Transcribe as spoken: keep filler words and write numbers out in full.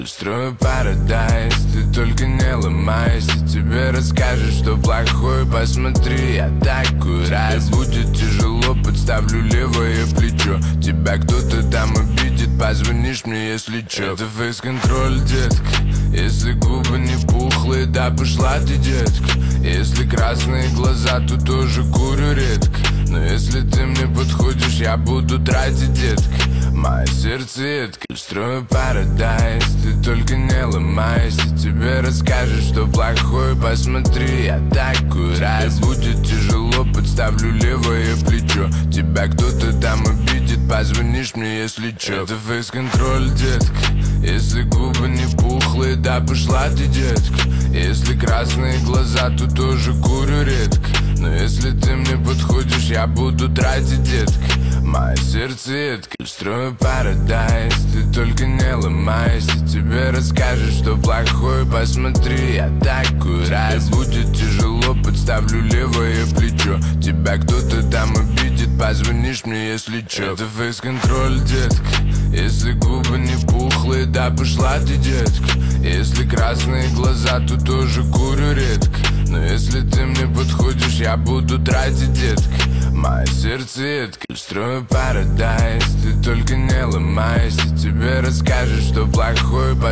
Устрою парадайз, ты только не ломайся. Тебе расскажешь, что плохое, посмотри, я такой раз. Будет тяжело, подставлю левое плечо. Тебя кто-то там обидит, позвонишь мне, если чё. Это фейс-контроль, детка. Если губы не пухлые, да пошла ты, детка. Если красные глаза, то тоже курю редко. Но если ты мне подходишь, я буду тратить, детка. Мое сердце едко. Устрою парадайз, ты только не ломайся. Тебе расскажешь, что плохое, посмотри, я такой раз. Будет тяжело, подставлю левое плечо. Тебя кто-то там обидит, позвонишь мне, если чё. Это фейс-контроль, детка. Если губы не пухлые, да пошла ты, детка. Если красные глаза, то тоже курю редко. Но если ты мне подходишь, я буду тратить, детка. Мое сердце едко. Устрою парадайз, ты только не ломайся. Тебе расскажешь, что плохое, посмотри, я такой раз. Будет тяжело, подставлю левое плечо. Тебя кто-то там обидит, позвонишь мне, если чё. Это фейс-контроль, детка. Если губы не пухлые, да пошла ты, детка. Если красные глаза, то тоже курю редко. Но если ты мне подходишь, я буду тратить, детка. Мое сердце едко. Устрою парадайз, ты только не ломайся. Тебе расскажешь, что плохое.